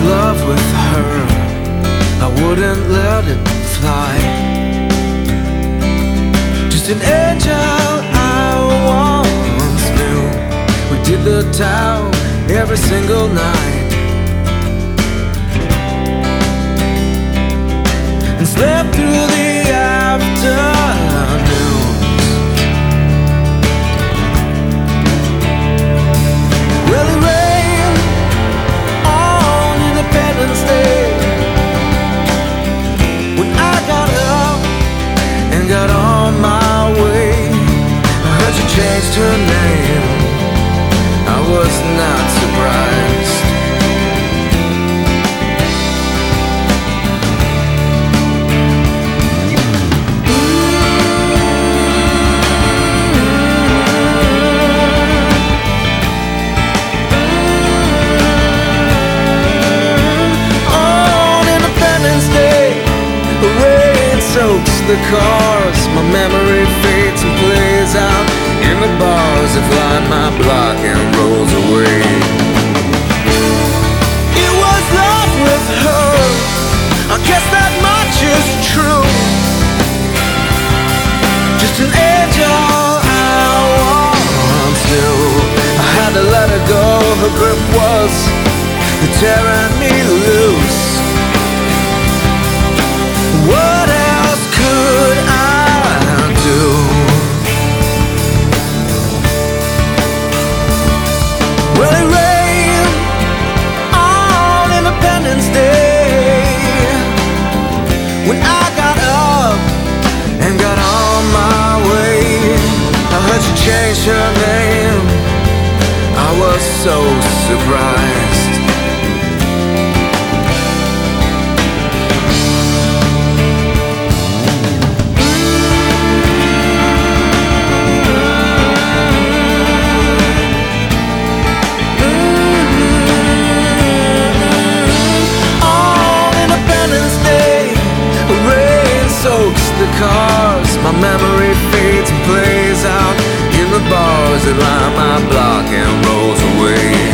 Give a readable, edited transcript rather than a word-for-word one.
love with her, I wouldn't let it fly. Just an angel I once knew. We did the town every single night and slept through the afternoons. Well, it rained on Independence Day when I got up and got on my way. I heard she changed her name. I was not surprised. On Independence Day, the rain soaks the cars. My memory fades and plays out in the bars that line my block and rolls away. It was love with her, I guess that much is true. Just an angel I once knew. I had to let her go, her grip was tearing me loose. What else could I do? Well, it rained on Independence Day when I got up and got on my way. I heard she changed her name. I was so surprised. The cars, my memory fades and plays out in the bars that line my block and rolls away.